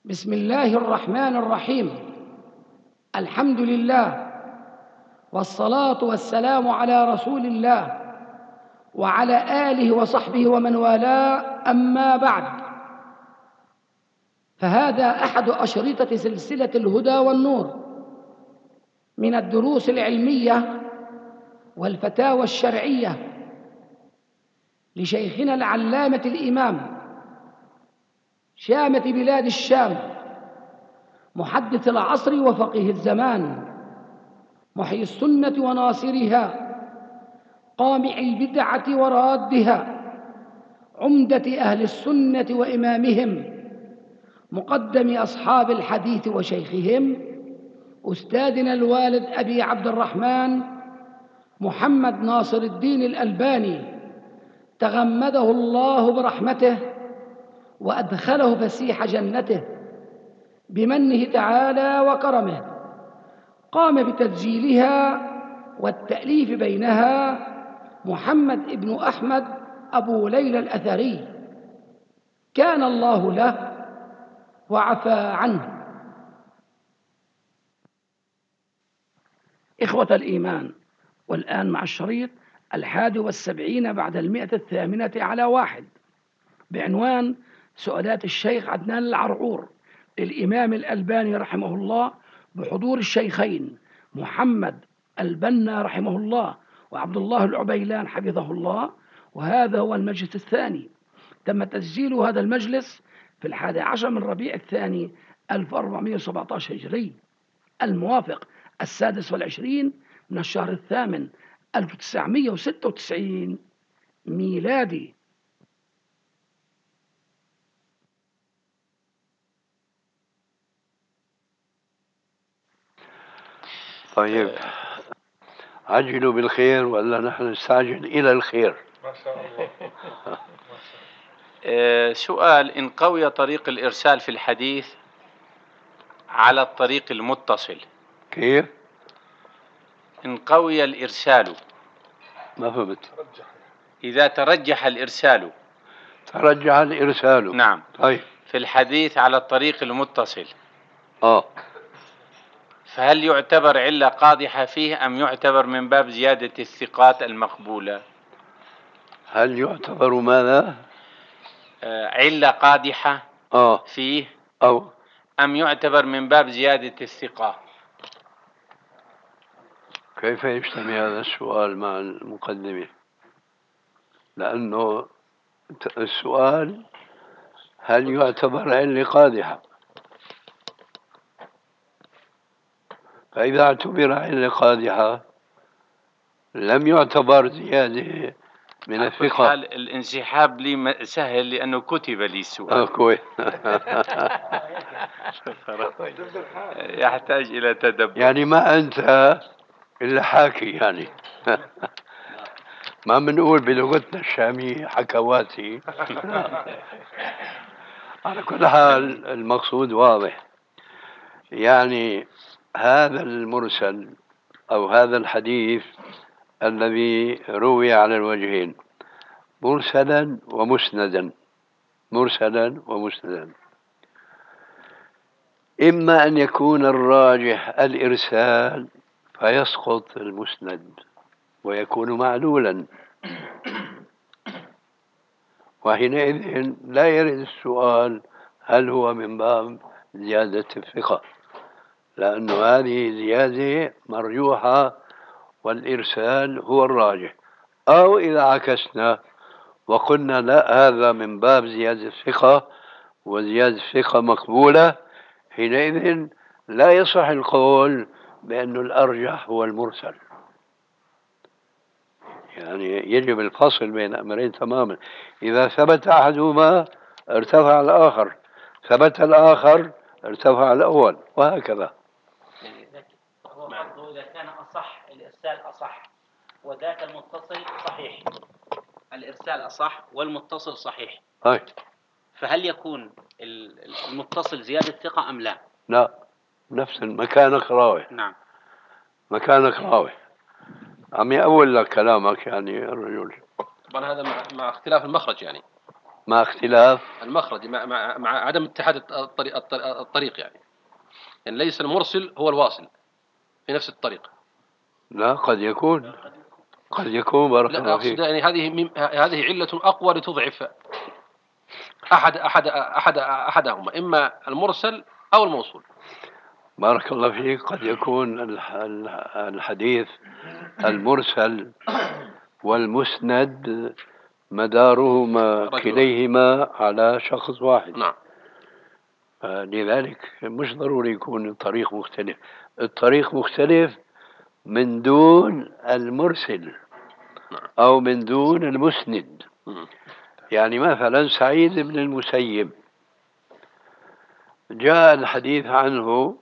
بسم الله الرحمن الرحيم. الحمد لله والصلاة والسلام على رسول الله وعلى آله وصحبه ومن والاه، أما بعد، فهذا أحد أشرطة سلسلة الهدى والنور من الدروس العلمية والفتاوى الشرعية لشيخنا العلامة الإمام شامة بلاد الشام، محدث العصر وفقيه الزمان، محيي السنة وناصرها، قامع البدعة ورادها، عمدة أهل السنة وإمامهم، مقدم أصحاب الحديث وشيخهم، أستاذنا الوالد أبي عبد الرحمن محمد ناصر الدين الألباني، تغمده الله برحمته وأدخله فسيح جنته بمنه تعالى وكرمه. قام بتسجيلها والتأليف بينها محمد ابن أحمد أبو ليلى الأثري، كان الله له وعفى عنه. إخوة الإيمان، والآن مع الشريط 71 بعد 108 بعنوان سؤالات الشيخ عدنان العرعور للإمام الألباني رحمه الله، بحضور الشيخين محمد البنا رحمه الله وعبد الله العبيلان حفظه الله. وهذا هو المجلس الثاني. تم تسجيل هذا المجلس في 11 من ربيع الثاني 1417 هجري، الموافق 26 من الشهر الثامن 1996 ميلادي. طيب، عجلوا بالخير ولا نحن نستعجل إلى الخير؟ ما شاء الله. سؤال: إن قوي طريق الإرسال في الحديث على الطريق المتصل، كيف؟ إن قوي الإرسال، ما فهمت. إذا ترجح الإرسال، ترجح الإرسال، نعم، طيب، في الحديث على الطريق المتصل، فهل يعتبر علة قادحة فيه أم يعتبر من باب زيادة الثقات المقبولة؟ هل يعتبر ماذا؟ علة قادحة فيه أو أم يعتبر من باب زيادة الثقة؟ كيف يجتمع هذا السؤال مع المقدمة؟ لأنه السؤال هل يعتبر علة قادحة، فإذا اعتبر علة قادحة لم يعتبر زيادة من الثقة. الانسحاب لي سهل لأنه كتب لي السؤال. كويس. يحتاج إلى تدبر. يعني ما أنت إلا حاكي يعني. ما بنقول بلغتنا الشامية حكواتي. على كل حال المقصود واضح. يعني هذا المرسل أو هذا الحديث الذي روي على الوجهين، مرسلا ومسندا، مرسلا ومسندا، إما أن يكون الراجح الإرسال فيسقط المسند ويكون معلولا، وحينئذ لا يرد السؤال هل هو من باب زيادة الثقة، لأن هذه زيادة مرجوحة والإرسال هو الراجح. أو إذا عكسنا وقلنا لا، هذا من باب زيادة الثقة وزيادة الثقة مقبولة، حينئذ لا يصح القول بأن الأرجح هو المرسل. يعني يجب الفصل بين أمرين تماما. إذا ثبت أحدهما ارتفع الآخر، ثبت الآخر ارتفع الأول، وهكذا. هو قصده إذا كان أصح الإرسال أصح وذاك المتصل صحيح، الإرسال أصح والمتصل صحيح، فهل يكون المتصل زيادة ثقة أم لا؟ لا، نفس مكانك راوي. نعم، مكانك راوي. عم يقول لك كلامك يعني الرجل. طبعا هذا مع اختلاف المخرج يعني. مع اختلاف المخرج مع عدم اتحاد الطريق يعني ليس المرسل هو الواصل في نفس الطريق. لا، قد يكون بارك لا، الله أقصد فيك. يعني هذه علة أقوى لتضعف أحدهما، إما المرسل أو الموصول. بارك الله فيك. قد يكون الحديث المرسل والمسند مدارهما كليهما على شخص واحد. نعم. لذلك مش ضروري يكون الطريق مختلف. الطريق مختلف من دون المرسل أو من دون المسند. يعني مثلا سعيد بن المسيب جاء الحديث عنه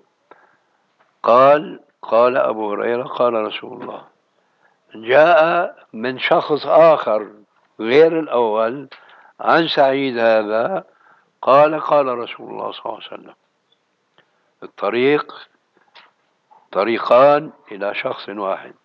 قال أبو هريرة قال رسول الله. جاء من شخص آخر غير الأول عن سعيد هذا قال رسول الله صلى الله عليه وسلم. الطريق طريقان إلى شخص واحد.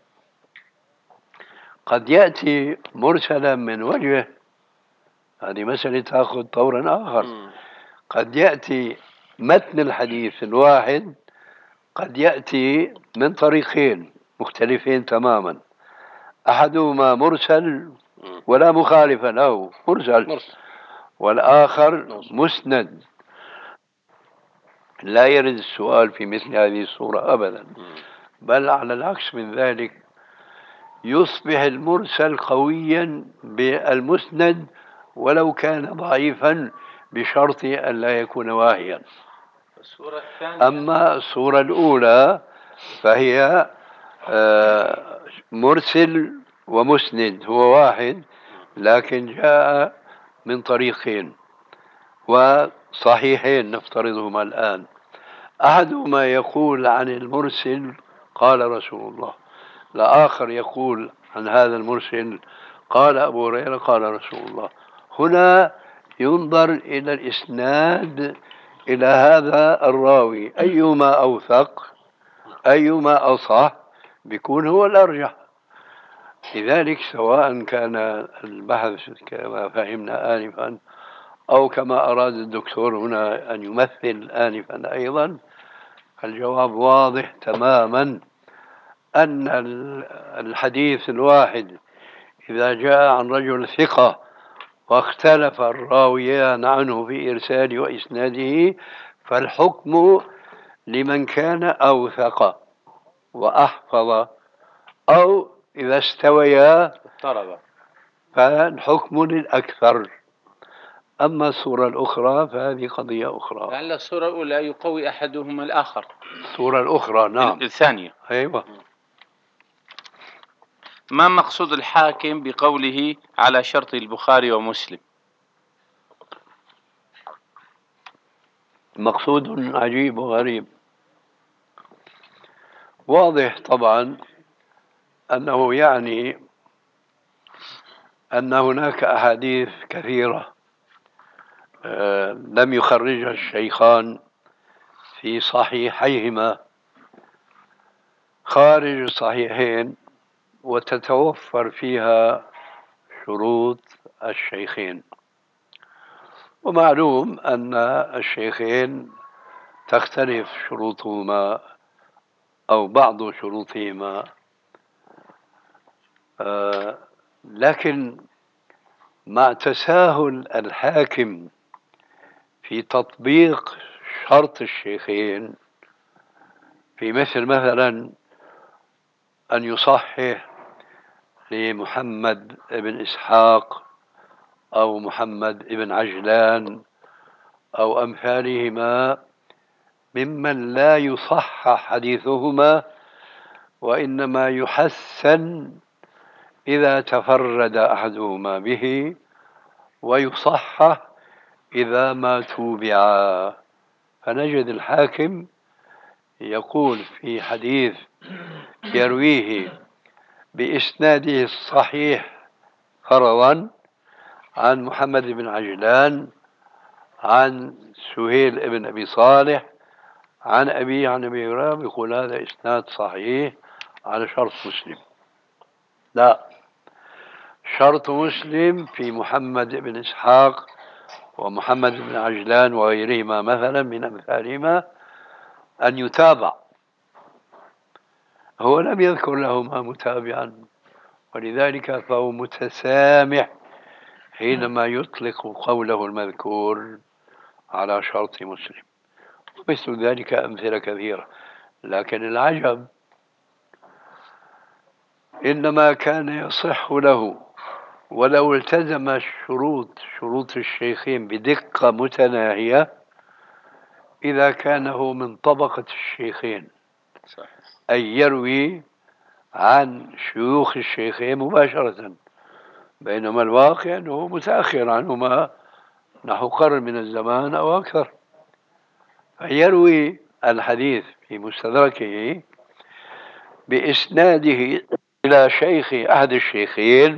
قد يأتي مرسلا من وجه، هذه مسألة تأخذ طورا آخر. قد يأتي متن الحديث الواحد قد يأتي من طريقين مختلفين تماما، أحدهما مرسل ولا مخالف له، مرسل، والآخر مسند. لا يرد السؤال في مثل هذه الصورة أبدا، بل على العكس من ذلك يصبح المرسل قويا بالمسند ولو كان ضعيفا بشرط أن لا يكون واهيا. أما الصورة الأولى فهي مرسل ومسند هو واحد، لكن جاء من طريقين وصحيحين نفترضهما الآن. أحدهما يقول عن المرسل قال رسول الله، الآخر يقول عن هذا المرسل قال أبو هريرة قال رسول الله. هنا ينظر إلى الإسناد إلى هذا الراوي، أيما أوثق أيما أصح بيكون هو الأرجح. لذلك سواء كان البحث كما فهمنا آنفا أو كما أراد الدكتور هنا أن يمثل آنفا أيضا، الجواب واضح تماما أن الحديث الواحد إذا جاء عن رجل ثقة واختلف الراويان عنه في إرسال وإسناده فالحكم لمن كان أوثق وأحفظ، أو إذا استويا فالحكم للأكثر. أما الصورة الأخرى فهذه قضية أخرى. لعل الصورة الأولى يقوي أحدهما الآخر. الصورة الأخرى نعم. الثانية أيوة. ما مقصود الحاكم بقوله على شرط البخاري ومسلم؟ مقصود عجيب وغريب. واضح طبعا أنه يعني أن هناك أحاديث كثيرة لم يخرجها الشيخان في صحيحيهما خارج الصحيحين وتتوفر فيها شروط الشيخين. ومعلوم أن الشيخين تختلف شروطهما أو بعض شروطهما، لكن مع تساهل الحاكم في تطبيق شرط الشيخين في مثلا أن يصحح لمحمد بن إسحاق أو محمد بن عجلان أو أمثالهما ممن لا يصحح حديثهما وإنما يحسن إذا تفرد أحدهما به ويصحح إذا ما توبعا. فنجد الحاكم يقول في حديث يرويه بإسناده الصحيح فرضا عن محمد بن عجلان عن سهيل بن أبي صالح عن أبي عن أبي هريرة، يقول هذا إسناد صحيح على شرط مسلم. لا، شرط مسلم في محمد بن إسحاق ومحمد بن عجلان وغيرهما مثلا من أمثالهما أن يتابع. هو لم يذكر لهما متابعا، ولذلك فهو متسامح حينما يطلق قوله المذكور على شرط مسلم. مثل ذلك أمثلة كثيرة. لكن العجب إنما كان يصح له ولو التزم شروط الشيخين بدقة متناهية إذا كان هو من طبقة الشيخين، أي يروي عن شيوخ الشيخين مباشرة، بينما الواقع أنه متأخر عنهما نحو قرن من الزمان أو أكثر، فيروي الحديث في مستدركه بإسناده إلى شيخ أحد الشيخين،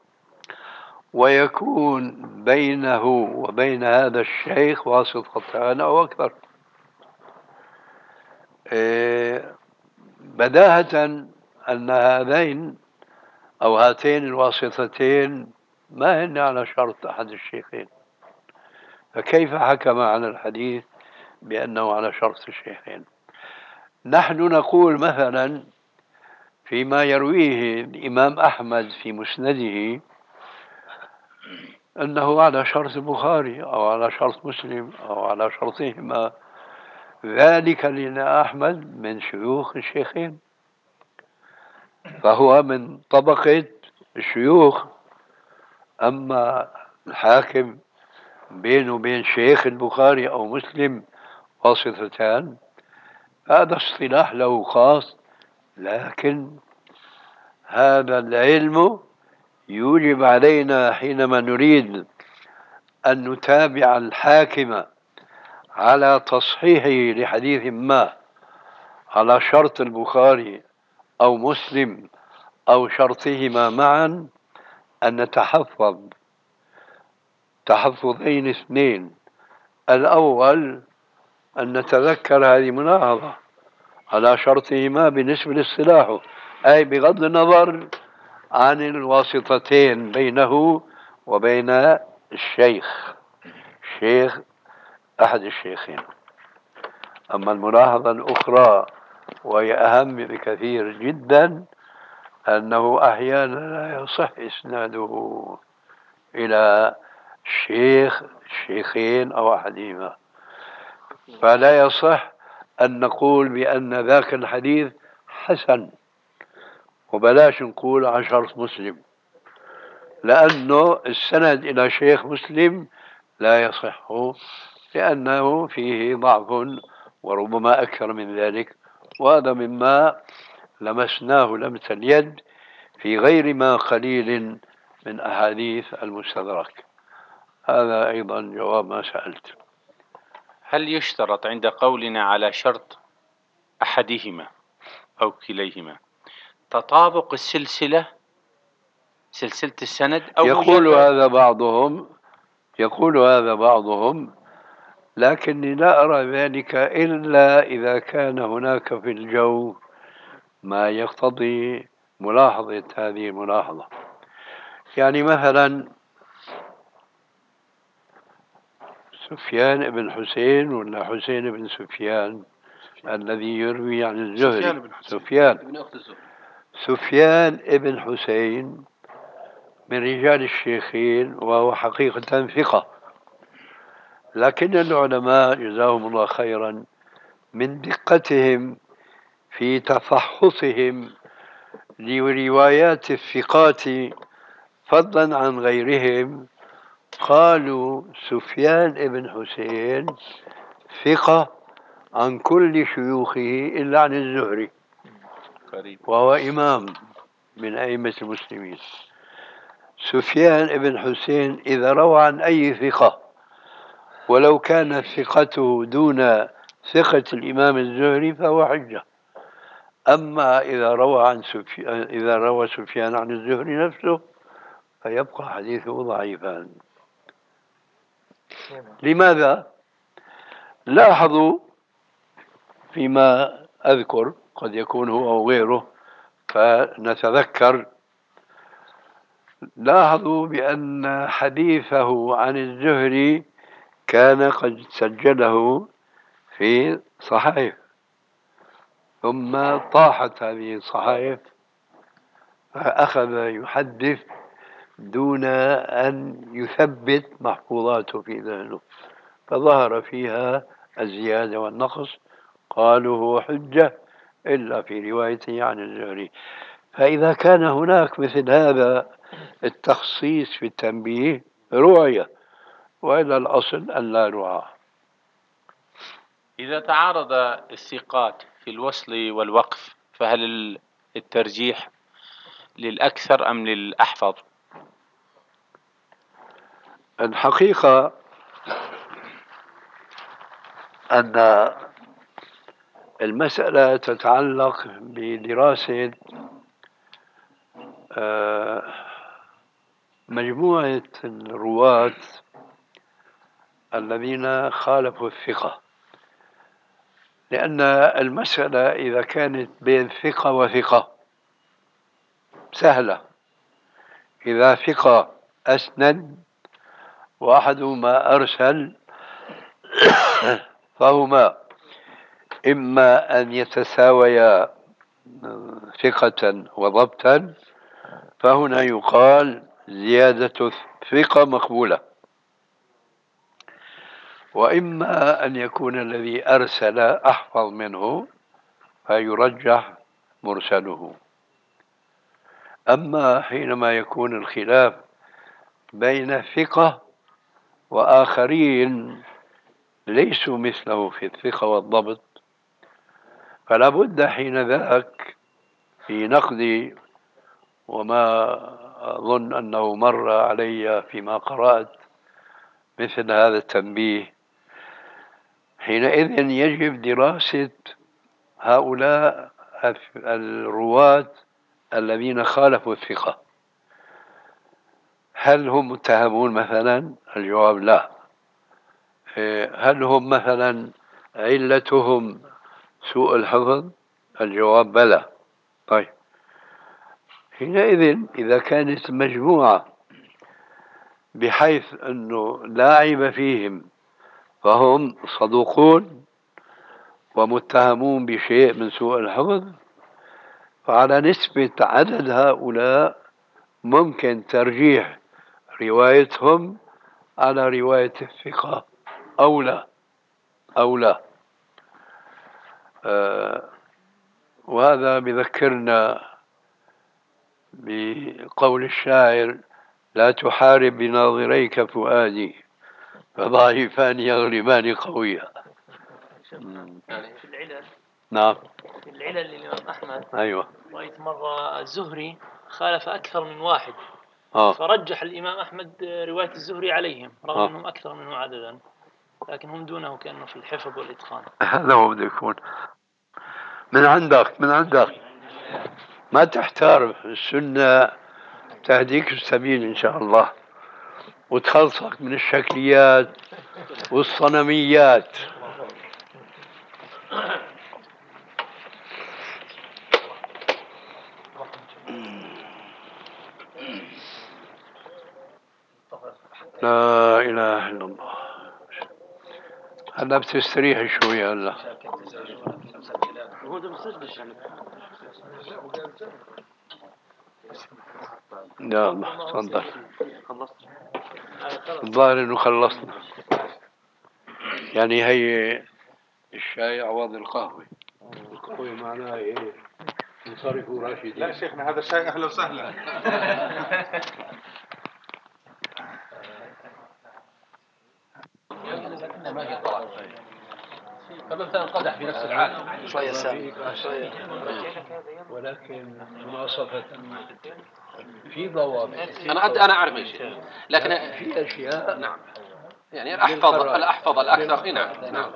ويكون بينه وبين هذا الشيخ واسطتان أو أكثر. بداهة أن هاتين الواسطتين ما هن على شرط أحد الشيخين، فكيف حكم على الحديث بأنه على شرط الشيخين؟ نحن نقول مثلا فيما يرويه الإمام أحمد في مسنده أنه على شرط البخاري أو على شرط مسلم أو على شرطهما، ذلك لأن أحمد من شيوخ الشيخين، فهو من طبقة الشيوخ. أما الحاكم بينه وبين شيخ البخاري أو مسلم واسطتان، هذا اصطلاح له خاص، لكن هذا العلم يوجب علينا حينما نريد أن نتابع الحاكم على تصحيحه لحديث ما على شرط البخاري أو مسلم أو شرطهما معا، أن نتحفظ تحفظين اثنين. الأول أن نتذكر هذه ملاحظة على شرطهما بالنسبة للصلاح، أي بغض النظر عن الواسطتين بينه وبين شيخ أحد الشيخين. أما الملاحظة الأخرى وهي أهم بكثير جدا، أنه أحيانا لا يصح إسناده إلى الشيخين أو أحدهما، فلا يصح أن نقول بأن ذاك الحديث حسن، وبلاش نقول عن شرط مسلم، لأنه السند إلى شيخ مسلم لا يصح، لأنه فيه ضعف وربما أكثر من ذلك، وهذا مما لمسناه لمس اليد في غير ما قليل من أحاديث المستدرك. هذا أيضا جواب ما سألت. هل يشترط عند قولنا على شرط أحدهما أو كليهما تطابق سلسلة السند، أو يقول هذا بعضهم، لكني لا أرى ذلك إلا إذا كان هناك في الجو ما يقتضي ملاحظة هذه الملاحظة. يعني مثلا سفيان بن حسين ولا حسين بن سفيان الذي يروي عن الزهري، سفيان بن حسين من رجال الشيخين، وهو حقيقة ثقة، لكن العلماء جزاهم الله خيرا من دقتهم في تفحصهم لروايات الثقات فضلا عن غيرهم قالوا سفيان بن حسين ثقة عن كل شيوخه إلا عن الزهري، وهو إمام من أئمة المسلمين. سفيان بن حسين إذا روى عن أي ثقة ولو كانت ثقته دون ثقة الإمام الزهري فهو حجة. أما إذا روى سفيان عن الزهري نفسه فيبقى حديثه ضعيفا. لماذا؟ لاحظوا فيما أذكر، قد يكون هو أو غيره، فنتذكر لاحظوا بأن حديثه عن الزهري كان قد سجله في صحائف، ثم طاحت هذه الصحائف فأخذ يحدث دون أن يثبت محفوظاته في ذهنه، فظهر فيها الزيادة والنقص. قالوا هو حجة إلا في روايته عن الزهري. فإذا كان هناك مثل هذا التخصيص في التنبيه رعية، وإلا الأصل أن لا رعاة. إذا تعارض الثقات في الوصل والوقف فهل الترجيح للأكثر أم للأحفظ؟ الحقيقة أن المسألة تتعلق بدراسة مجموعة الرواة الذين خالفوا الثقة، لأن المسألة إذا كانت بين ثقة وثقة سهلة. إذا ثقة أسند وأحدهما أرسل فهما إما أن يتساويا ثقة وضبطا، فهنا يقال زيادة الثقة مقبولة، وإما أن يكون الذي أرسل أحفظ منه فيرجح مرسله. أما حينما يكون الخلاف بين ثقة وآخرين ليسوا مثله في الثقة والضبط، فلا بد حين ذاك في نقدي، وما أظن أنه مر علي فيما قرأت مثل هذا التنبيه، حينئذ يجب دراسة هؤلاء الرواة الذين خالفوا الثقة. هل هم متهمون مثلا؟ الجواب لا. هل هم مثلا علتهم سوء الحفظ؟ الجواب بلى. طيب، حينئذ إذا كانت مجموعة بحيث أنه لا عيب فيهم فهم صدوقون ومتهمون بشيء من سوء الحفظ، فعلى نسبة عدد هؤلاء ممكن ترجيح روايتهم على رواية الثقة أو لا أو لا. وهذا بذكرنا بقول الشاعر: لا تحارب بناظريك فؤادي فضعيفان يغلبان قويا. في العلل. نعم، في العلل للإمام أحمد. أيوة. رأيت مرة الزهري خالف أكثر من واحد، فرجح الإمام أحمد رواية الزهري عليهم رغم أنهم أكثر منه عددا، لكن هم دونه كأنه في الحفظ والإتقان. هذا هو بده يكون من عندك ما تحتار. السنة تهديك السبيل إن شاء الله وتخلصك من الشكليات والصنميات. لا إله إلا الله. هلا بتستريح شوي هلا. لا الله تفضل. الظاهر انه خلصنا، يعني هي الشاي عوض القهوة. القهوة معناها ايه؟ انصرفوا راشدين. لا شيخنا هذا شاي اهلا وسهلا. ما هي طلاق فمثلا قدح في نفس العالم شوية سامي شوية، ولكن مناصفة في ضوابط. أنا أعرف أي شيء، لكن في أشياء نعم يعني الأحفظ الأكثر. نعم.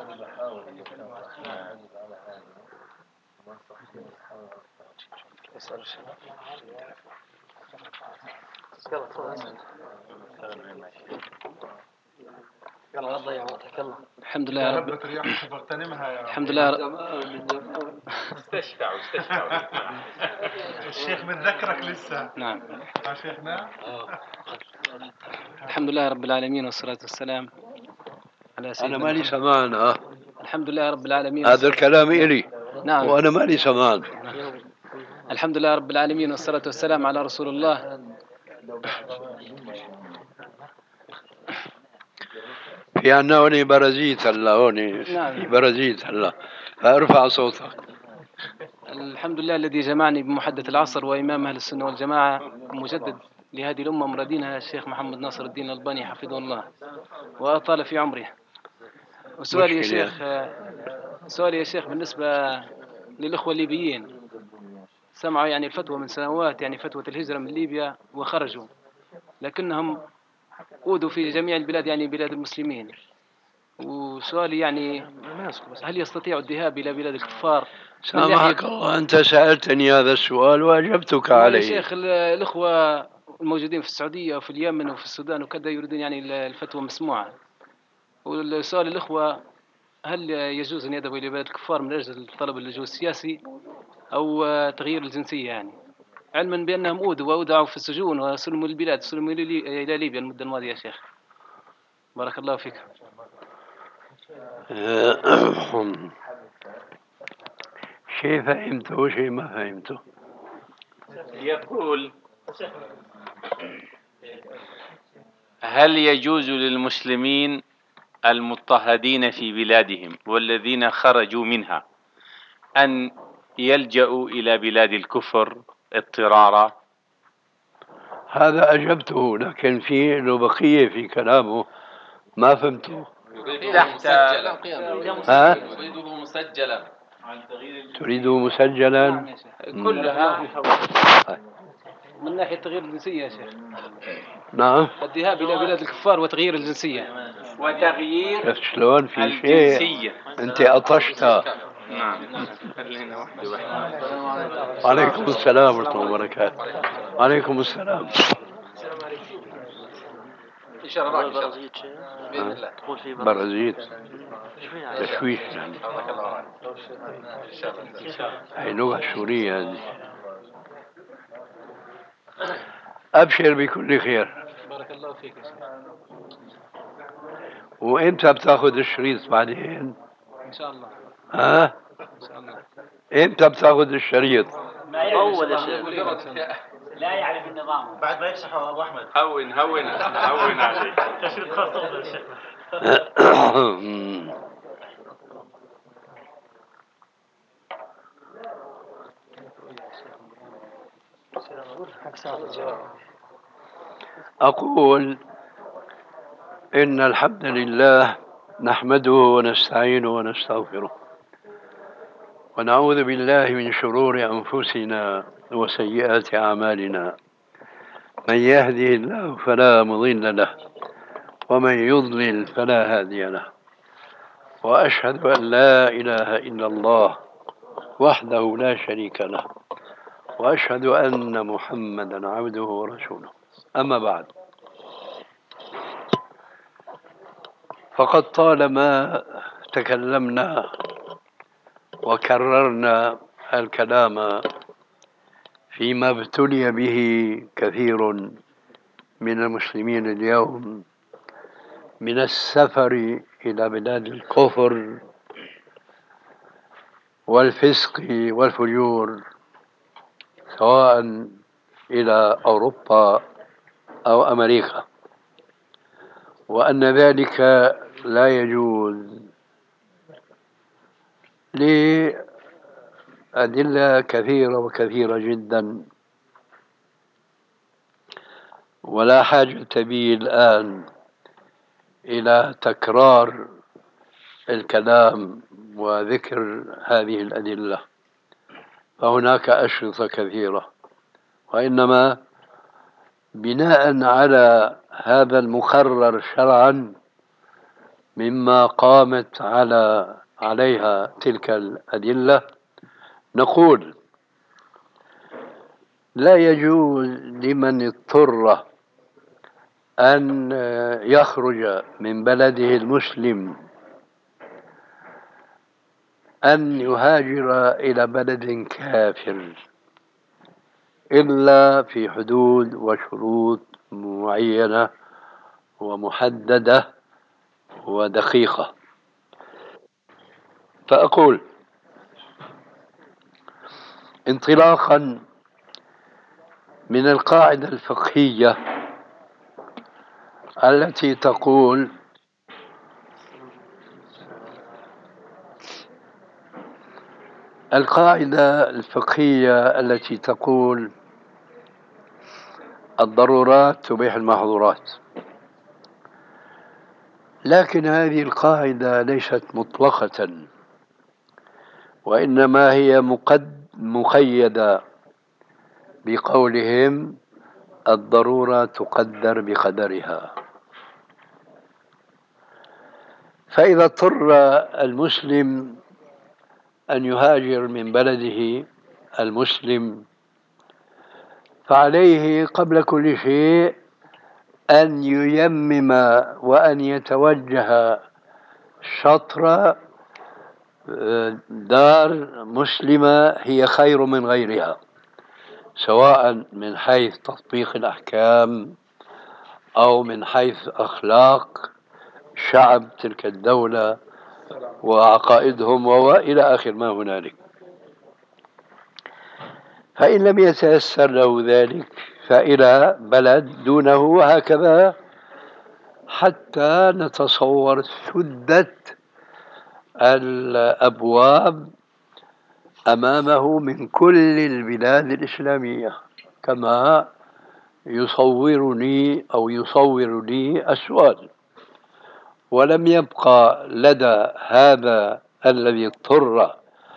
يلا يلا لا تضيع وقتك يلا. الحمد لله رب هبت رياحك فاغتنمها يا الحمد لله استشفعوا الشيخ بتذكرك لسه. نعم. يا شيخنا. الحمد لله رب العالمين والصلاة والسلام على سيدنا أنا مالي محمد. سمان. الحمد لله رب العالمين. هذا الكلام إلي. نعم. وأنا مالي سمان. الحمد لله رب العالمين والصلاة والسلام على رسول الله. في عنا هوني برازيت هلا هوني. نعم. برازيت هلا. فارفع صوتك. الحمد لله الذي جمعني بمحدث العصر وإمام أهل السنة والجماعة مجدد لهذه الأمة مرادينها الشيخ محمد ناصر الدين الألباني حفظه الله وأطال في عمره. وسؤالي يا شيخ بالنسبة للإخوة الليبيين، سمعوا يعني الفتوى من سنوات، يعني فتوى الهجرة من ليبيا وخرجوا، لكنهم أودوا في جميع البلاد، يعني بلاد المسلمين. وسؤالي يعني هل يستطيع الذهاب إلى بلاد الكفار؟ سامحك الله، أنت سألتني هذا السؤال وأجبتك عليه. يا شيخ الإخوة الموجودين في السعودية وفي اليمن وفي السودان وكذا يريدون يعني الفتوى مسموعة. والسؤال الإخوة، هل يجوز أن يذهبوا إلى بلاد الكفار من أجل طلب اللجوء السياسي أو تغيير الجنسية، يعني علما بأنهم أودوا وأودعوا في السجون وسلموا البلاد، سلموا إلى ليبيا المدة الماضية يا شيخ. بارك الله فيك. شيء فهمته وشيء ما فهمته. يقول: هل يجوز للمسلمين المضطهدين في بلادهم والذين خرجوا منها أن يلجأوا إلى بلاد الكفر اضطرارا؟ هذا أجبته، لكن في له بقية في كلامه ما فهمته. تريده مسجلا. تريده مسجلا كلها من ناحية تغيير الجنسية يا شيخ. نعم. الذهاب إلى بلاد الكفار وتغيير الجنسية. وتغيير شفت شلون في الجنسية. شيء أنت أطشتها. نعم. عليكم السلام ورحمة الله وبركاته. عليكم السلام. إن شاء الله بإذن الله. برازيل تشويش يعني. هي لغة سورية هذه. أبشر بكل خير. بارك الله فيك. وإمتى بتاخذ الشريط بعدين؟ إن شاء الله. ها؟ إن شاء الله. إمتى بتاخذ الشريط؟ ما يطول يا شيخ. لا يعرف النظام. بعد ما يفسحوا أبو أحمد. هون عليك. تشريط خاص يا شيخ. أقول إن الحمد لله نحمده ونستعينه ونستغفره ونعوذ بالله من شرور أنفسنا وسيئات أعمالنا. من يهده الله فلا مضل له ومن يضلل فلا هادي له. وأشهد أن لا إله إلا الله وحده لا شريك له وأشهد أن محمدا عبده ورسوله. أما بعد، فقد طالما تكلمنا وكررنا الكلام فيما ابتلي به كثير من المسلمين اليوم من السفر إلى بلاد الكفر والفسق والفجور، سواء إلى أوروبا أو أمريكا، وأن ذلك لا يجوز لأدلة كثيرة وكثيرة جدا، ولا حاجة بي الآن إلى تكرار الكلام وذكر هذه الأدلة، فهناك أشرطة كثيرة، وإنما بناء على هذا المقرر شرعا مما قامت عليها تلك الأدلة، نقول لا يجوز لمن اضطر أن يخرج من بلده المسلم أن يهاجر إلى بلد كافر إلا في حدود وشروط معينة ومحددة ودقيقة. فأقول انطلاقا من القاعدة الفقهية التي تقول الضرورات تبيح المحظورات، لكن هذه القاعدة ليست مطلقة، وإنما هي مقيدة بقولهم الضرورة تقدر بقدرها. فإذا اضطر المسلم أن يهاجر من بلده المسلم فعليه قبل كل شيء أن ييمم وأن يتوجه شطر دار مسلمة هي خير من غيرها، سواء من حيث تطبيق الأحكام أو من حيث أخلاق شعب تلك الدولة وعقائدهم وإلى آخر ما هنالك. فإن لم يتيسر له ذلك فإلى بلد دونه، وهكذا حتى نتصور سدة الأبواب أمامه من كل البلاد الإسلامية، كما يصور لي السؤال. ولم يبقى لدى هذا الذي اضطر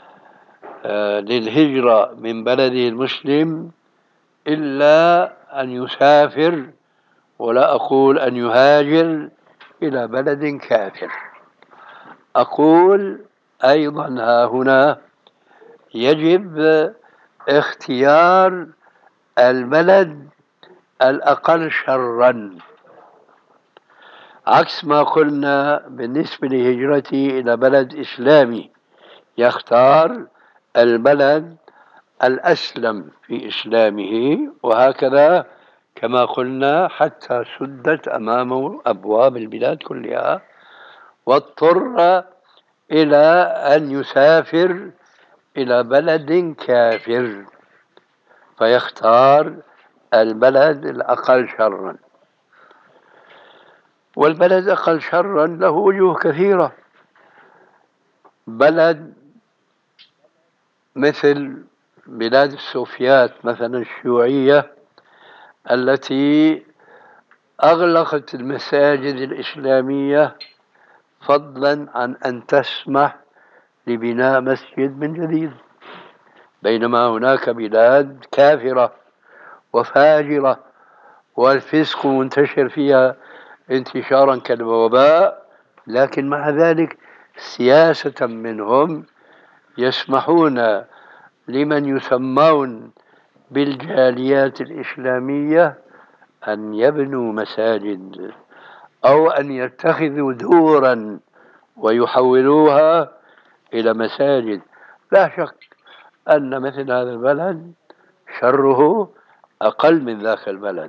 للهجرة من بلده المسلم إلا أن يسافر، ولا أقول أن يهاجر إلى بلد كافر. أقول أيضا ها هنا يجب اختيار البلد الأقل شرا، عكس ما قلنا بالنسبة لهجرتي إلى بلد إسلامي، يختار البلد الأسلم في إسلامه، وهكذا كما قلنا حتى سدت أمامه أبواب البلاد كلها، واضطر إلى أن يسافر إلى بلد كافر فيختار البلد الأقل شرا. والبلد الأقل شرا له وجوه كثيرة. بلد مثل بلاد السوفيات مثلا الشيوعية التي أغلقت المساجد الإسلامية فضلا عن أن تسمح لبناء مسجد من جديد، بينما هناك بلاد كافرة وفاجرة والفسق منتشر فيها انتشارا كالوباء، لكن مع ذلك سياسة منهم يسمحون لمن يسمون بالجاليات الإسلامية أن يبنوا مساجد أو أن يتخذوا دورا ويحولوها إلى مساجد. لا شك أن مثل هذا البلد شره أقل من ذاك البلد،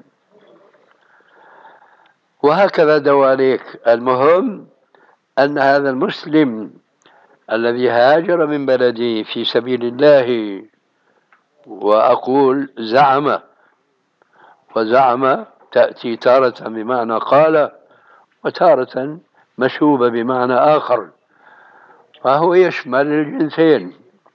وهكذا دواليك. المهم أن هذا المسلم الذي هاجر من بلده في سبيل الله، وأقول زعم، وزعم تأتي تارة بمعنى قال وتارة مشوبة بمعنى آخر، فهو يشمل الجنسين.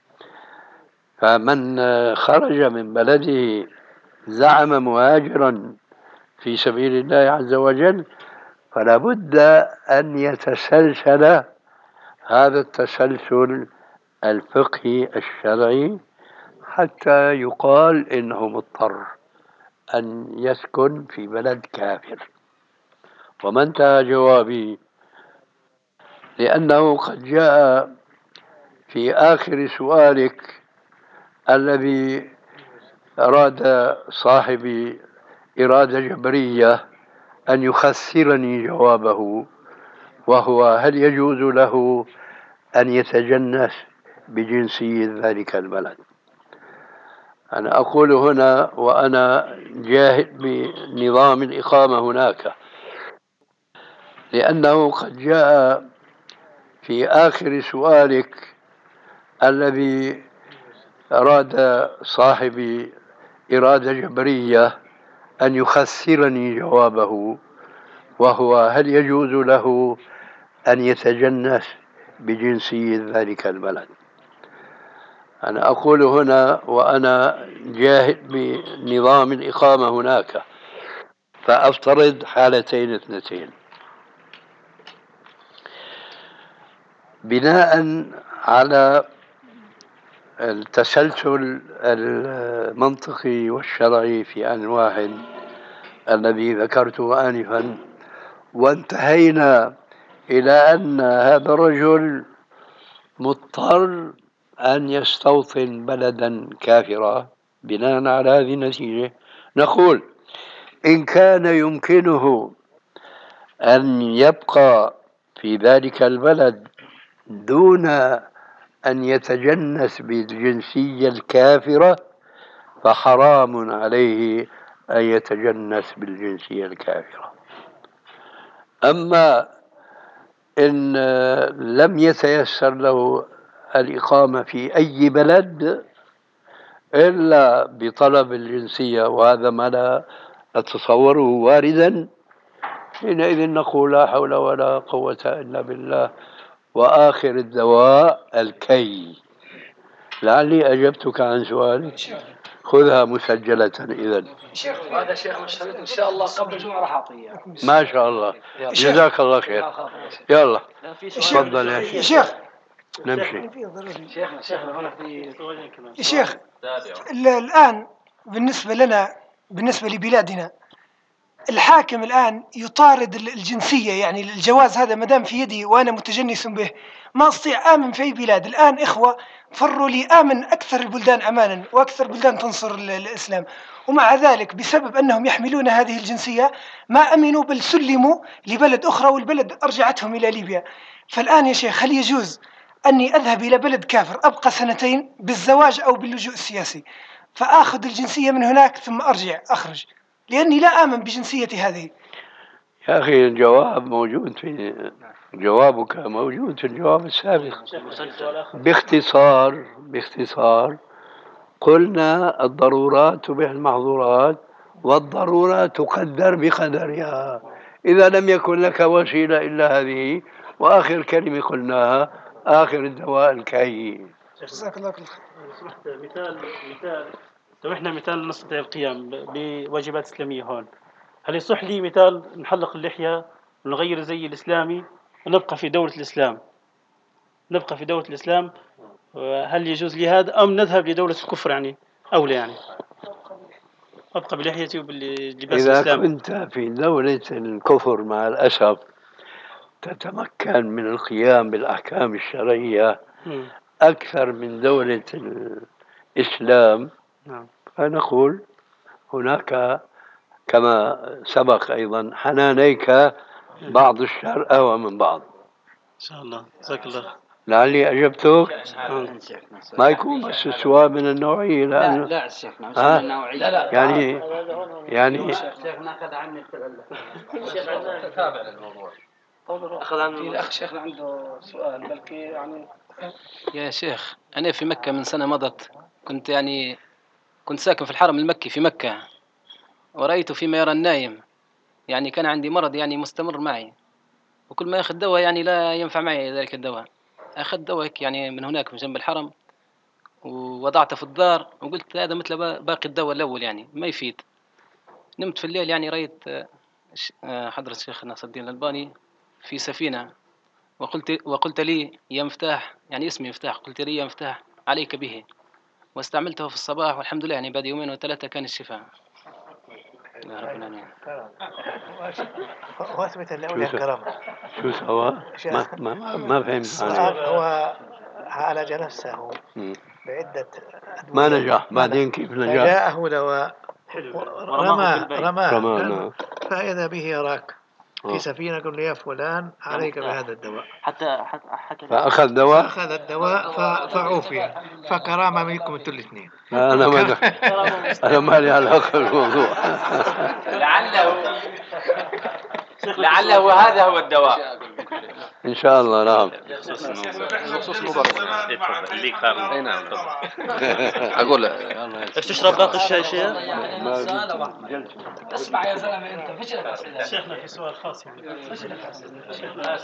فمن خرج من بلده زعم مهاجرا في سبيل الله عز وجل فلا بد أن يتسلسل هذا التسلسل الفقهي الشرعي حتى يقال إنه مضطر أن يسكن في بلد كافر. وما انتهى جوابي، لأنه قد جاء في آخر سؤالك الذي أراد صاحبي إرادة جبرية أن يخسرني جوابه، وهو هل يجوز له أن يتجنس بجنسية ذلك البلد. أنا أقول هنا وأنا جاهل بنظام الإقامة هناك، لأنه قد جاء في آخر سؤالك الذي أراد صاحبي إرادة جبرية أن يخسرني جوابه، وهو هل يجوز له أن يتجنس بجنسية ذلك البلد. أنا أقول هنا وأنا جاهل بنظام الإقامة هناك، فأفترض حالتين اثنتين. بناء على التسلسل المنطقي والشرعي في آن واحد الذي ذكرته آنفا، وانتهينا إلى أن هذا الرجل مضطر أن يستوطن بلدا كافرا، بناء على هذه النتيجة نقول إن كان يمكنه أن يبقى في ذلك البلد دون أن يتجنس بالجنسية الكافرة، فحرام عليه أن يتجنس بالجنسية الكافرة. أما إن لم يتيسر له الإقامة في أي بلد إلا بطلب الجنسية، وهذا ما لا أتصوره واردا، حينئذ نقول لا حول ولا قوة إلا بالله، وآخر الدواء الكي. لعلي أجبتك عن سؤالك، خذها مسجلة إذن. شيخ هذا شيخ مشترك إن شاء الله قبل الجمعة راح أعطيه. ما شاء الله، جزاك الله خير. يلا تفضل يا شيخ. نمشي. شيخنا هنا في شيخ، الآن بالنسبة لنا، بالنسبة لبلادنا، الحاكم الآن يطارد الجنسية، يعني الجواز هذا مدام في يدي وأنا متجنس به ما أستطيع آمن في أي بلاد. الآن إخوة فروا لي آمن أكثر البلدان أمانا وأكثر بلدان تنصر الإسلام، ومع ذلك بسبب أنهم يحملون هذه الجنسية ما أمنوا بل سلموا لبلد أخرى، والبلد أرجعتهم إلى ليبيا. فالآن يا شيخ هل يجوز أني أذهب إلى بلد كافر أبقى سنتين بالزواج أو باللجوء السياسي، فآخذ الجنسية من هناك ثم أرجع أخرج، لأني لا آمن بجنسيتي هذه؟ يا أخي الجواب موجود في جوابك، موجود في الجواب السابق. باختصار قلنا الضرورات تبيح المحظورات، والضرورة تقدر بقدرها. إذا لم يكن لك وسيلة إلا هذه، وآخر كلمة قلناها آخر الدواء الكي. جزاك الله كل خير. سمحت مثال لو احنا مثال نستطيع القيام بواجبات إسلامية هون، هل يصح لي مثال نحلق اللحية ونغير زي الإسلامي ونبقى في دولة الإسلام، هل يجوز لي هذا أم نذهب لدولة الكفر يعني أولى؟ يعني أبقى بلحيتي وباللباس الإسلامي. إذا كنت في دولة الكفر مع الأسف تتمكن من القيام بالأحكام الشرعية أكثر من دولة الإسلام، فنقول هناك كما سبق أيضا حنانيك بعض الشر أهوى من بعض. إن شاء الله. جزاك الله. لعلي أجبتك. ما يكون بس السؤال من النوعية، لأنه لا شيخنا مش من النوعية. لا يعني شيخنا أخذ عني تتابع الموضوع. أخذ عني الأخ شيخنا عنده سؤال بلكي يعني. يا شيخ أنا في مكة من سنة مضت، كنت ساكن في الحرم المكي في مكة، ورأيت فيما يرى النايم، يعني كان عندي مرض يعني مستمر معي، وكل ما أخذ دواء يعني لا ينفع معي ذلك الدواء. أخذ دواء يعني من هناك من جنب الحرم ووضعته في الدار، وقلت هذا مثل باقي الدواء الأول يعني ما يفيد. نمت في الليل يعني رأيت حضرة الشيخ ناصر الدين الألباني في سفينة، وقلت لي يا مفتاح، يعني اسمي مفتاح، قلت لي يا مفتاح عليك به، واستعملته في الصباح والحمد لله يعني بعد يومين وثلاثة كان الشفاء. يا رب العالمين. واثبت الأولى الكرامة. شو سوا؟ ما فهمت. هو عالج نفسه بعدة أدوية ما نجح، بعدين كيف نجح؟ فجاءه دواء رماه فإذا به يراك في آه. سفينة، قل له يا فلان عليك بهذا الدواء. حتى فأخذ دواء. فأخذ الدواء فعوفي، فكرامة منكم انتوا الاثنين. أنا ما أنا مالي علاقة بالموضوع. لعله هذا هو الدواء. إن شاء الله. نعم. بخصوص مبارك اللي خارج. اي نعم. أقول ايش تشرب باقي الشاي شيخ؟ اسمع يا زلمه انت فيش لك اسئله. شيخنا في سؤال خاص فيش لك اسئله. شيخنا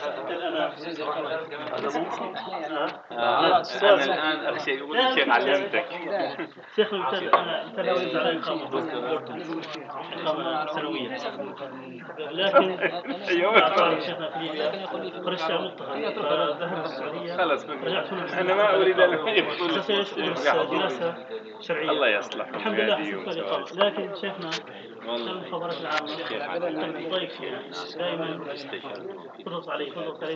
أنا الآن أخشى يقول الشيخ علمتك. شيخنا أنت لو يرجع على إقامة سنوية، لكن أعطاني شيخنا في ليبيا خرجت مضطهد فذهبت السعودية. خلاص رجعت هنا. أنا ما أريد أن يدخل أدرس دراسة شرعية. الله يصلح. الحمد لله حصلت الإقامة، لكن شيخنا المخابرات العامة تضيق فيها دائما، تضغط علي.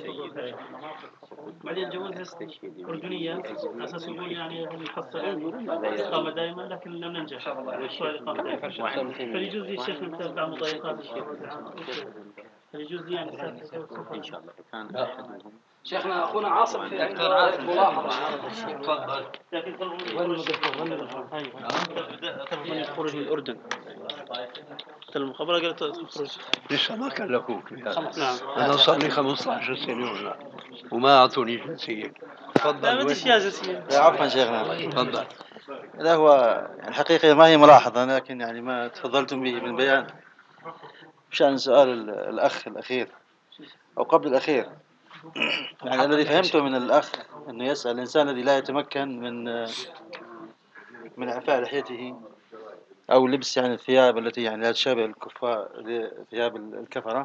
بعدين تجوزت أردنية على أساس يقول يعني نحصل إقامة دائما، لكن لم ننجح في الإقامة دائما. فيجوز لي شيخنا متابعة مضايقات المخابرات العامة، فيجوز لي يعني إن شاء الله. شيخنا اخونا عاصم في عنده ملاحظه. تفضل. لكن الخروج من الأردن. المخابرة قالت تخرج. لسه ما كلفوك. نعم. أنا صار لي 15 سنة هنا وما أعطوني جنسية. تفضل. لا ما ادري يا جنسية. عفوا شيخنا. تفضل. لا هو يعني حقيقة ما هي ملاحظة، لكن يعني ما تفضلتم به من بيان بشأن سؤال الأخ الأخير أو قبل الأخير. يعني الذي فهمته من الأخ أنه يسأل الإنسان الذي لا يتمكن من إعفاء لحيته أو لبس يعني الثياب التي يعني لا تشابه الكفار، ثياب الكفرة،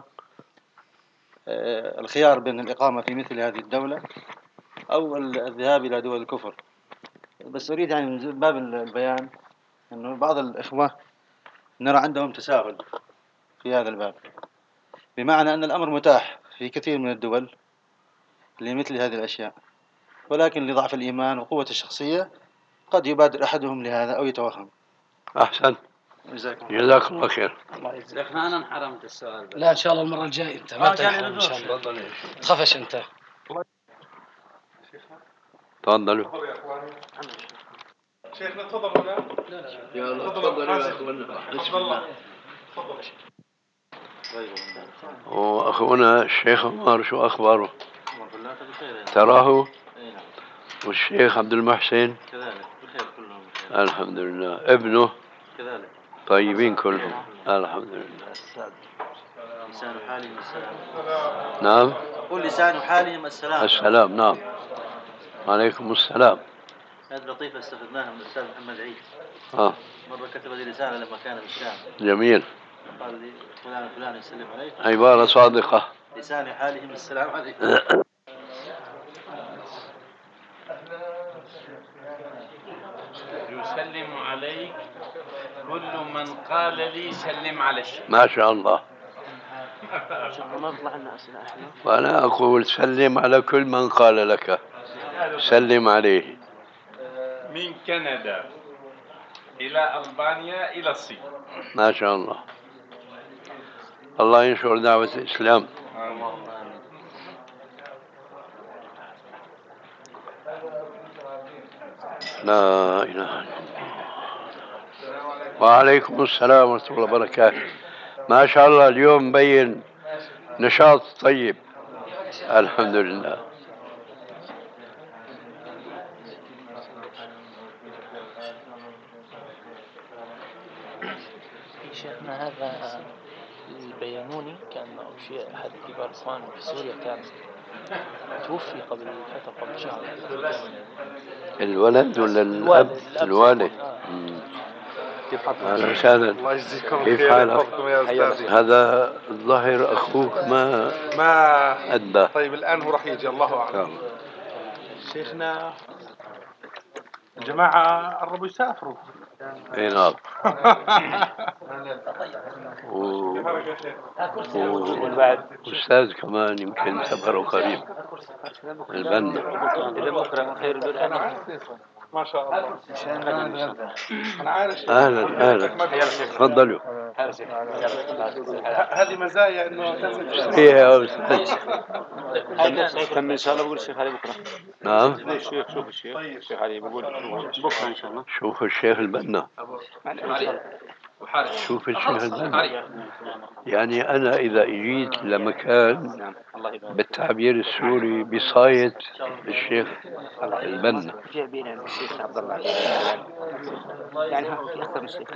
الخيار بين الإقامة في مثل هذه الدولة أو الذهاب إلى دول الكفر. بس أريد يعني من باب البيان أنه بعض الإخوة نرى عندهم تساهل في هذا الباب، بمعنى أن الأمر متاح في كثير من الدول لمثل هذه الأشياء، ولكن لضعف الإيمان وقوة الشخصية قد يبادر أحدهم لهذا أو يتوهم. أحسن. جزاك الله خير. شيخنا أنا انحرمت السؤال. لا إن شاء الله المرة الجاية أنت ما تنحرم إن شاء الله. تخافش أنت. تفضلوا. شيخنا تفضل هنا. يلا تفضلوا يا أخوانا. بسم الله. وأخونا الشيخ عمر شو أخباره؟ تراه؟ والشيخ عبد المحسن كذلك بخير كلهم. الحمد لله. ابنه كذلك طيبين كلهم الحمد لله. لسان حالهم السلام. نعم. قل لسان حالهم السلام. السلام. نعم. عليكم السلام. هذه لطيفة استفدناها من الأستاذ محمد عيد. مرة كتب لي رسالة لما كان بالشام. جميل. قال لي فلان يسلم عليك. عبارة صادقة. لسان حالهم السلام عليكم. يسلم عليك كل من قال لي سلم على الشيخ. ما شاء الله. وأنا أقول سلم على كل من قال لك سلم عليه. من كندا إلى ألبانيا إلى الصين. ما شاء الله. الله ينشر دعوة الإسلام. لا إله إلا الله. وعليكم السلام ورحمة الله وبركاته. ما شاء الله اليوم مبين نشاط طيب. الحمد لله. شيخنا هذا البيانوني كان شيء أحد كبار الإخوان في سوريا، كان توفي قبل فترة قبل شهر. الولد ولا الأب؟ الوالد. كيف حالك؟ أهلا وسهلا. الله يجزيكم كيف خير. حالك؟ يحفظكم يا أستاذي. هذا الظاهر أخوك ما أدى. طيب الآن هو راح يجي الله أعلم. شيخنا الجماعة قربوا يسافروا. اي نعم. أستاذ كمان يمكن سفره قريب. البنا. إذا بكرة من خير البر ما شاء الله. انا عارف. اهلا تفضلوا. هذه مزايا انه تنزل ايه يا استاذ. تم ان شاء الله بقول الشيخ علي بكره. نعم. الشيخ شوف الشيخ علي بقول بكره ان شاء الله. شوف الشيخ البنا. شوف الشيخ البنا. يعني أنا إذا إجيت لمكان بالتعبير السوري بصاية الشيخ البنا في بينا الشيخ عبد الله يعني في أكثر من الشيخ.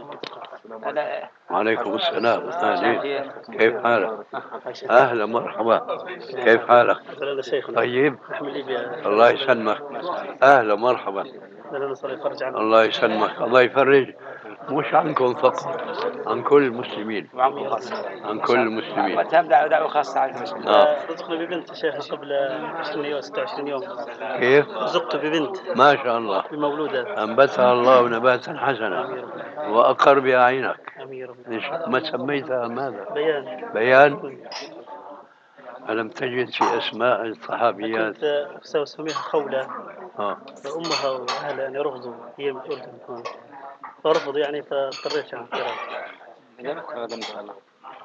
وعليكم السلام. أهلين، كيف حالك؟ أهلا مرحبا، كيف حالك؟ طيب، الله يسلمك. أهلا مرحبا. الله يسلمك، الله يفرج مش عنكم فقط، عن كل المسلمين، عن كل المسلمين. وتبدأ دعوة خاصة على المسلمين. رزقنا ببنت شيخ قبل 20 يوم 26 يوم. كيف؟ رزقت ببنت ما شاء الله، بمولودة أنبتها الله نباتا حسنا وأقر بها عينك. ما سميتها ماذا؟ بيان. ألم تجد في أسماء الصحابيات؟ كنت أسميها خولة. فأمها وأهلها يعني رفضوا، هي من الأردن فرفضوا يعني، فاضطريت عن هذا ان شاء الله.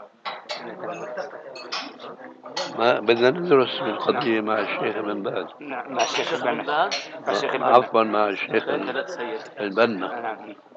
ما بدنا ندرس القضية مع الشيخ بن باز. نعم مع الشيخ البنا. عفوا مع الشيخ البنا.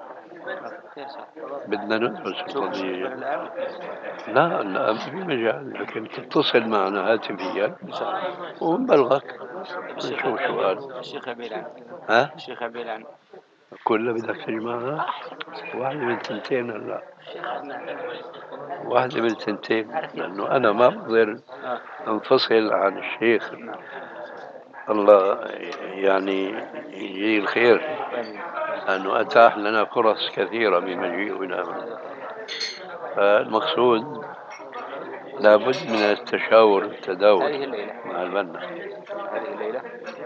بدنا ندرس القضية. لا في مجال، لكن تتصل معنا هاتفيا ونبلغك نشوف شو قال. الشيخ عبيلان. الشيخ عبيلان. كلها بدك تجمعها؟ واحدة من الثنتين هلا. واحدة من الثنتين، لأنه أنا ما بقدر أنفصل عن الشيخ. الله يعني يجزيه الخير، لأنه أتاح لنا فرص كثيرة بمجيئنا. فالمقصود لابد من التشاور والتداول مع البنا. هذه الليلة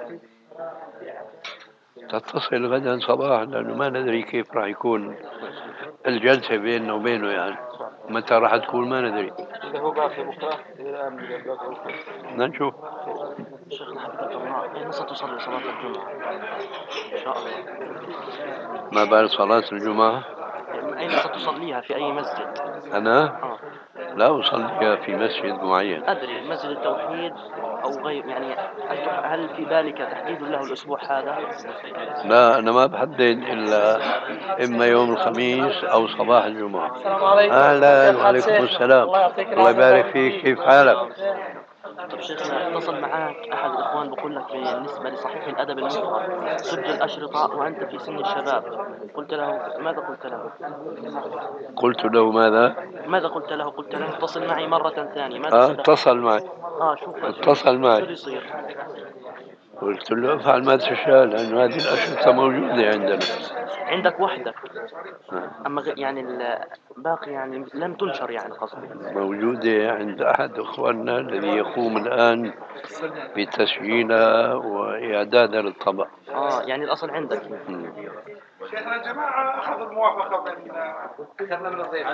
تتصل غدا صباحا، لأنه ما ندري كيف راح يكون الجلسة بيننا وبينه، يعني متى راح تكون ما ندري. إذا هو باقي بكرة بدنا نشوف. شيخنا حفظك الله، أين ستصلي صلاة الجمعة؟ إن شاء الله. ما بال صلاة الجمعة؟ أين ستصليها؟ في أي مسجد؟ أنا؟ لا أصليها في مسجد معين. أدري، مسجد التوحيد أو غير، يعني هل في بالك تحديد له الأسبوع هذا؟ لا، أنا ما بحدد إلا إما يوم الخميس أو صباح الجمعة. أهلا وعليكم السلام، الله يبارك فيك، كيف حالك؟ طب شيخنا، اتصل معك أحد الإخوان بقول لك بالنسبة لصحيح الأدب المفرد سجل أشرطة وأنت في سن الشباب. قلت له ماذا قلت له؟ قلت له ماذا؟ ماذا قلت له؟ قلت له اتصل معي مرة ثانية. ماذا اتصل معي. شوف اتصل معي. شو يصير؟ قلت له افعل ما تشاء، لأن هذه الأشرطة موجودة عندنا. عندك وحدك. أما يعني الباقي يعني لم تنشر، يعني قصدي موجودة عند أحد إخواننا الذي يقوم الآن بتسجيلها وإعدادها للطبع. يعني الأصل عندك. شيخنا الجماعة أخذوا الموافقة من أكثر من الضيف.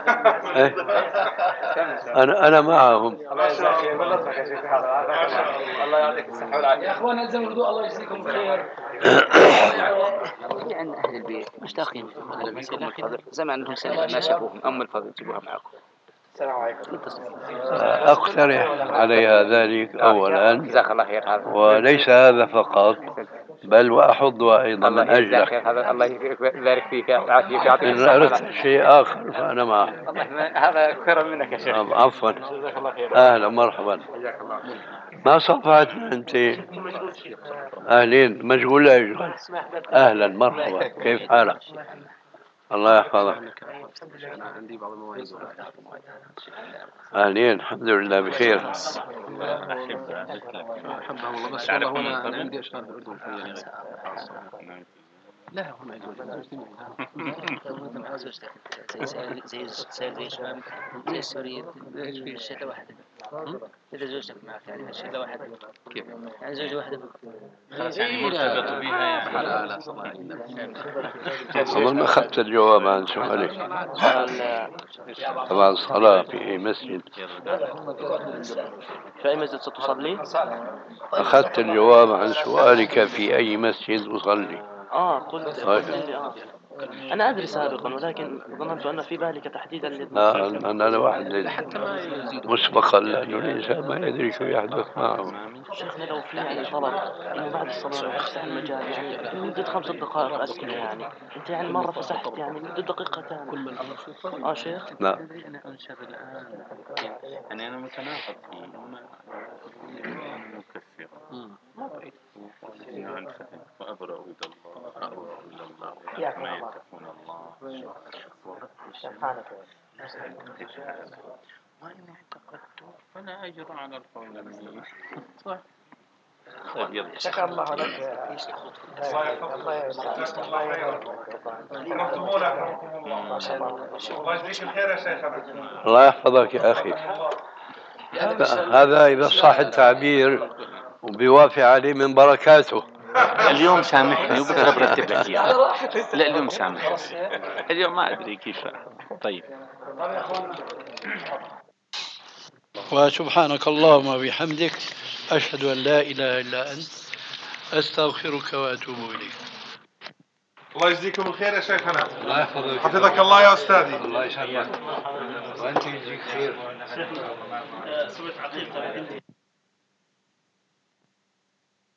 أنا معهم. الله يعطيك الصحة والعافية. يا أخوان ألزموا الهدوء، الله يجزيكم بخير. في عند أهل البيت مشتاقين زمان أنهم سنة ما شافوهم. أم الفضل جيبوها معكم. السلام عليكم. أقترح عليها ذلك أولا، جزاك الله خير. هذا وليس هذا فقط، بل وأحضها أيضا من أجلك. الله يبارك فيك ويعافيك ويعطيك إن أردت شيء آخر فأنا معك. هذا كرم منك يا شيخ. عفوا. أهلا مرحبا. ما صفعتنا أنت؟ أهلين، مشغول لا يشغل. أهلا مرحبا، كيف حالك؟ الله يحفظك. أهلين، الحمد لله بخير. أحبه الله، بس والله أنا عندي أشغال في الأردن لا هنا زي السوريين الشتاء واحدة. إذا زوجتك معك يعني الشتاء واحدة كيف؟ يعني زوجة واحدة خلاص، يعني مرتبط بها يعني على صلاة. أظن أخذت الجواب عن سؤالك. طبعا الصلاة في أي مسجد؟ في أي مسجد ستصلي؟ أخذت الجواب عن سؤالك في أي مسجد أصلي. قلت لي أنا أدري سابقا، ولكن ظننت أن في ذلك تحديدا لا، أنا لوحدي مسبقا، لأنه الإنسان ما يدري شو يحدث معه. شيخنا لو في يعني طلب إنه بعد الصلاة يفتح المجال يعني لمدة 5 دقائق أسئلة، يعني أنت يعني مرة فسحت يعني مدة دقيقتين. شيخ؟ لا. أنا أنشر الآن يعني أنا متناقض فيه، مكفر ما بقيت وأبرأ إلى الله ما يتقون الله ورب السماء وإن اعتقدت فلا أجر على القول. صح. طيب يلا. شكرا الله لك. الله يجزيك الخير يا شيخنا. الله يحفظك يا أخي. هذا إذا صح التعبير وبيوافي عليه من بركاته. اليوم سامحني وبكره برتب لك اياها. لا اليوم سامحني، اليوم ما ادري كيف. طيب. وسبحانك اللهم وبحمدك أشهد أن لا إله إلا أنت أستغفرك وأتوب إليك. الله يجزيكم الخير يا شيخنا. الله يحفظك. حفظك الله يا أستاذي. الله يسلمك. وأنت يجزيك خير. سويت عقيقة